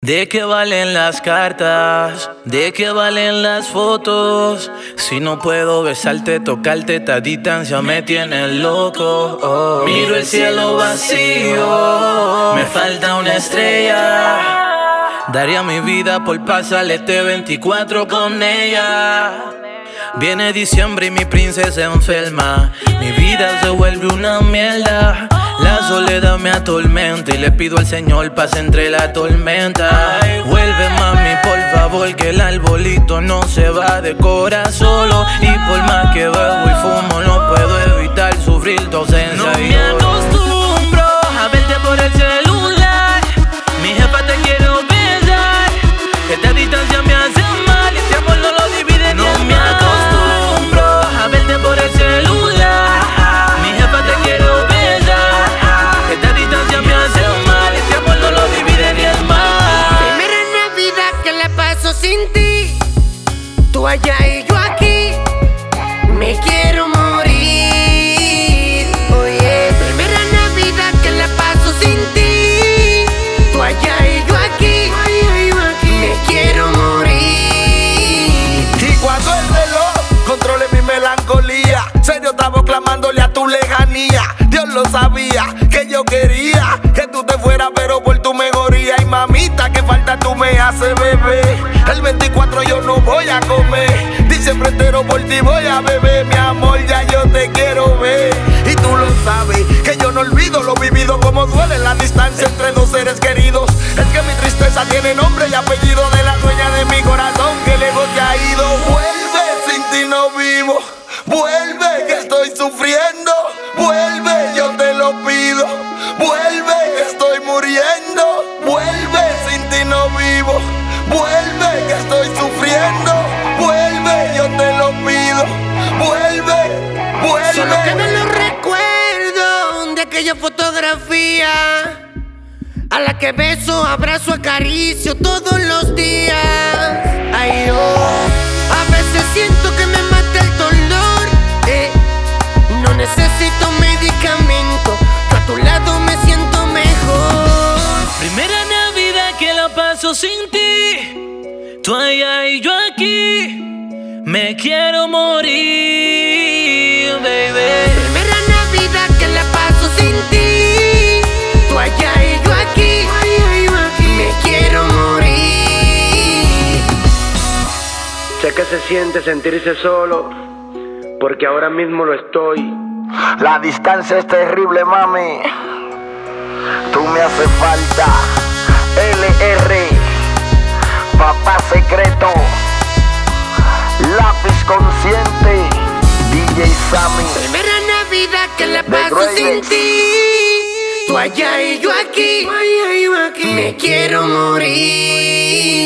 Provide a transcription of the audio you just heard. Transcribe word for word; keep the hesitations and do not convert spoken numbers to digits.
¿De qué valen las cartas? ¿De qué valen las fotos? Si no puedo besarte, tocarte, esta distancia me tiene loco. Oh. Miro el cielo vacío, me falta una estrella. Daría mi vida por pasar este veinticuatro con ella. Viene diciembre y mi princesa enferma. Mi vida se vuelve una mierda. La soledad me atormenta y le pido al Señor paz entre la tormenta. Vuelve mami por favor, que el arbolito no se va a decorar solo. Y por más que bebo y fumo no puedo evitar sufrir tu ausencia. No me acostumbro a verte por el celular. Mi jefa te quiero besar. Esta distancia me hace mal y este amor no lo divide. No me acostumbro a verte por el celular. Mi jefa te quiero besar. Esta distancia me hace mal, este amor no lo divide ni el mar. Primera Navidad que la paso sin ti, tú allá y yo aquí, me quiero morir. Oye, primera Navidad que la paso sin ti, tú allá y yo aquí, me quiero morir. Y cuando el reloj controle mi melancolía, serio estaba clamándole a tu lejanía. Dios lo sabía, que yo quería que tú te fueras, pero por tu mejoría. Y mamita, que falta tú me haces, bebé. El veinticuatro yo no voy a comer, diciembre entero por ti voy a beber. Mi amor, ya yo te quiero ver. Y tú lo sabes, que yo no olvido lo vivido, como duele la distancia entre dos seres queridos. Es que mi tristeza tiene nombre y apellido de la dueña de mi corazón, que lejos te ha ido. Vuelve, sin ti no vivo. Vuelve, que estoy sufriendo. Vuelve, yo te lo pido. Vuelve, que estoy muriendo. Vuelve, sin ti no vivo. Vuelve, que estoy sufriendo. Vuelve, yo te lo pido. Vuelve, vuelve. Solo quedan los recuerdos de aquella fotografía, a la que beso, abrazo, acaricio todos los días. Ay, oh, a veces siento que me mata el dolor, eh. No necesito medicamento, yo a tu lado me siento mejor. Primera Navidad que la paso sin ti, tú allá y yo aquí, me quiero morir, baby. Primera Navidad que la paso sin ti, tú allá y yo aquí, me quiero morir. Sé que se siente sentirse solo, porque ahora mismo lo estoy. La distancia es terrible, mami. Tú me haces falta. L R, papá secreto, lápiz consciente, D J Sammy. Primera Navidad que la The paso sin Greatest. ti, tú allá y yo aquí, me quiero morir.